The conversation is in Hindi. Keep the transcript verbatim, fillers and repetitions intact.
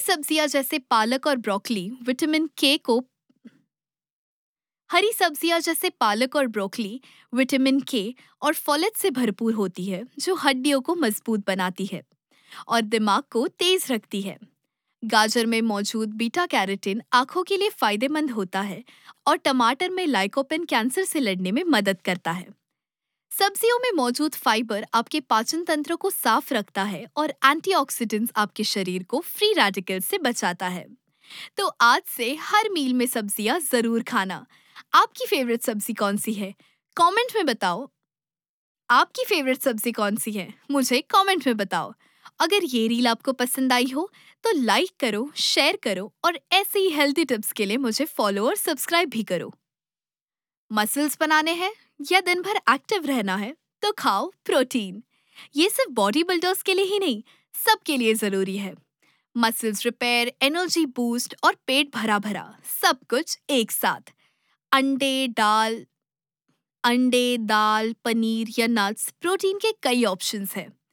सब्जियां जैसे पालक और ब्रोकली विटामिन के को हरी सब्जियां जैसे पालक और ब्रोकली विटामिन के और फोलेट से भरपूर होती है, जो हड्डियों को मजबूत बनाती है और दिमाग को तेज रखती है। गाजर में मौजूद बीटा कैरोटीन आंखों के लिए फायदेमंद होता है और टमाटर में लाइकोपेन कैंसर से लड़ने में मदद करता है। सब्जियों में मौजूद फाइबर आपके पाचन तंत्र को साफ रखता है और एंटीऑक्सीडेंट्स आपके शरीर को फ्री रेडिकल से बचाता है। तो आज से हर मील में सब्जियां जरूर खाना। आपकी फेवरेट सब्जी कौन सी है? कमेंट में बताओ। आपकी फेवरेट सब्जी कौन सी है? मुझे कमेंट में बताओ। अगर ये रील आपको पसंद आई हो तो लाइक करो, शेयर करो और ऐसे ही हेल्दी टिप्स के लिए मुझे फॉलो और सब्सक्राइब भी करो। मसल्स बनाने हैं या दिन भर एक्टिव रहना है तो खाओ प्रोटीन। ये सिर्फ बॉडी बिल्डर्स के लिए ही नहीं, सबके लिए जरूरी है। मसल्स रिपेयर, एनर्जी बूस्ट और पेट भरा भरा सब कुछ एक साथ। अंडे दाल अंडे दाल पनीर या नट्स प्रोटीन के कई ऑप्शंस हैं।